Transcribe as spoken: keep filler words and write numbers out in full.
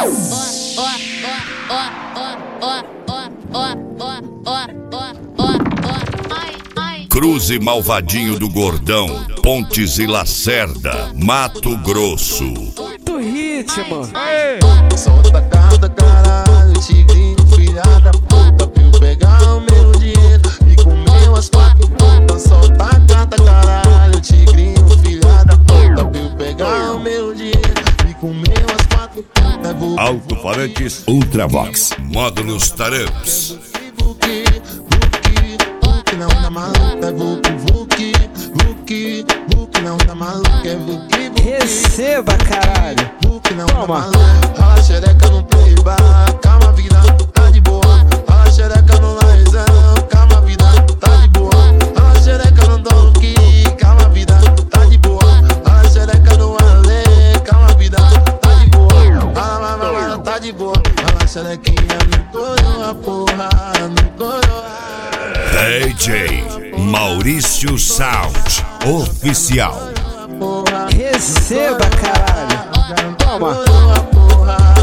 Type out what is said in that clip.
Cruze Malvadinho do Gordão, Pontes e Lacerda, Mato Grosso. Do ritmo. Solta a cara da caralho, tigrinho, filha da puta. Pra eu pegar o meu dinheiro e comer umas quatro putas. Solta a cara da caralho, tigrinho, filha da puta. Pra eu pegar o meu dinheiro e comer umas quatro putas. Alto-falantes Ultravox, módulos Taramps. Não tá maluco, é Vuki, Vuki, Vuki, Vuki, não tá maluco, é Vuki, Vuki. Receba, caralho. Vuki, não Toma. tá maluco. Rola xereca no playbar, calma vida, tá de boa. Rola xereca no laizão, calma vida, tá de boa. Rola xereca no Donkey, calma vida, tá de boa. Rola xereca no Ale, calma vida, tá de boa. Rola mamãe, tá de boa. Rola xerequinha no coro, a porra, no coro. D J Maurício Sound Oficial. Receba, caralho. Toma. Porra,